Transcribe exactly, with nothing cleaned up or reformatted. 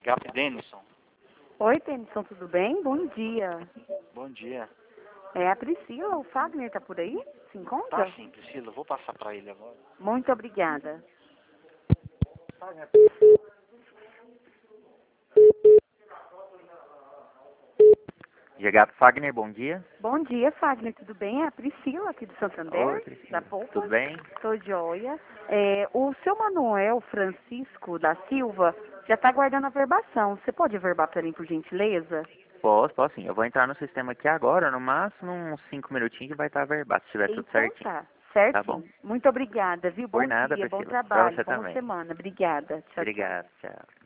Gato Denison. Oi, Tennyson, tudo bem? Bom dia. Bom dia. É a Priscila, o Fagner tá por aí? Se encontra? Tá sim, Priscila. Vou passar pra ele agora. Muito obrigada. Gato Fagner, bom dia. Bom dia, Fagner, tudo bem? É a Priscila aqui do Santander, Oi, da Priscila. Poupa. Tudo bem? Tô joia. É, o seu Manuel Francisco da Silva já tá guardando a verbação. Você pode verbar para mim, por gentileza? Posso, posso sim. Eu vou entrar no sistema aqui agora, no máximo uns cinco minutinhos vai estar verbado, se estiver tudo Então certinho. tá, Tá bom? certinho. Muito obrigada, viu? Por Bom nada, dia, bom Priscila. Pra trabalho, você boa também. semana. Obrigada. Tchau, tchau. Obrigado, tchau.